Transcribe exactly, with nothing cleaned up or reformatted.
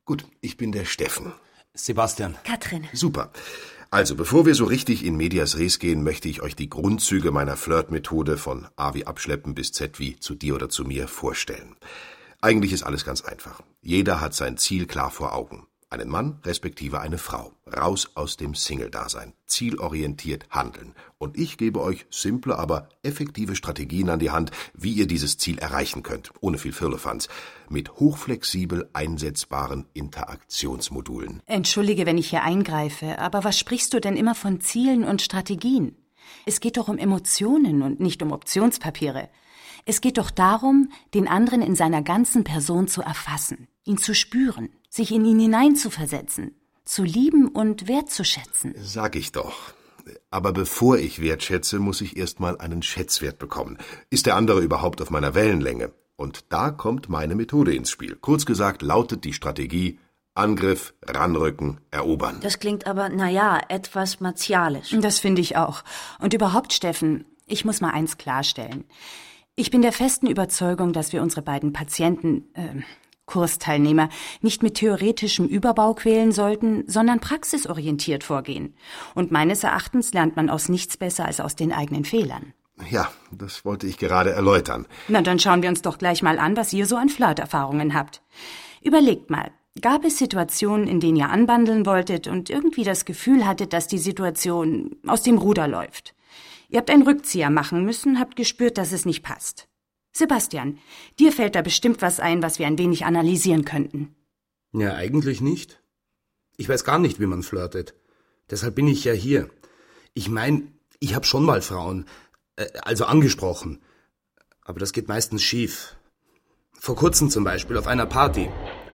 Gut, ich bin der Steffen. Sebastian. Katrin. Super. Also, bevor wir so richtig in medias res gehen, möchte ich euch die Grundzüge meiner Flirtmethode von A wie Abschleppen bis Z wie zu dir oder zu mir vorstellen. Eigentlich ist alles ganz einfach. Jeder hat sein Ziel klar vor Augen. Einen Mann respektive eine Frau. Raus aus dem Single-Dasein. Zielorientiert handeln. Und ich gebe euch simple, aber effektive Strategien an die Hand, wie ihr dieses Ziel erreichen könnt. Ohne viel Firlefanz. Mit hochflexibel einsetzbaren Interaktionsmodulen. Entschuldige, wenn ich hier eingreife, aber was sprichst du denn immer von Zielen und Strategien? Es geht doch um Emotionen und nicht um Optionspapiere. Es geht doch darum, den anderen in seiner ganzen Person zu erfassen, ihn zu spüren, sich in ihn hineinzuversetzen, zu lieben und wertzuschätzen. Sag ich doch. Aber bevor ich wertschätze, muss ich erstmal einen Schätzwert bekommen. Ist der andere überhaupt auf meiner Wellenlänge? Und da kommt meine Methode ins Spiel. Kurz gesagt lautet die Strategie: Angriff, ranrücken, erobern. Das klingt aber, naja, etwas martialisch. Das finde ich auch. Und überhaupt, Steffen, ich muss mal eins klarstellen. Ich bin der festen Überzeugung, dass wir unsere beiden Patienten, äh, Kursteilnehmer, nicht mit theoretischem Überbau quälen sollten, sondern praxisorientiert vorgehen. Und meines Erachtens lernt man aus nichts besser als aus den eigenen Fehlern. Ja, das wollte ich gerade erläutern. Na, dann schauen wir uns doch gleich mal an, was ihr so an Flirterfahrungen habt. Überlegt mal, gab es Situationen, in denen ihr anbandeln wolltet und irgendwie das Gefühl hattet, dass die Situation aus dem Ruder läuft? Ihr habt einen Rückzieher machen müssen, habt gespürt, dass es nicht passt. Sebastian, dir fällt da bestimmt was ein, was wir ein wenig analysieren könnten. Ja, eigentlich nicht. Ich weiß gar nicht, wie man flirtet. Deshalb bin ich ja hier. Ich meine, ich habe schon mal Frauen, äh, also angesprochen. Aber das geht meistens schief. Vor kurzem zum Beispiel auf einer Party.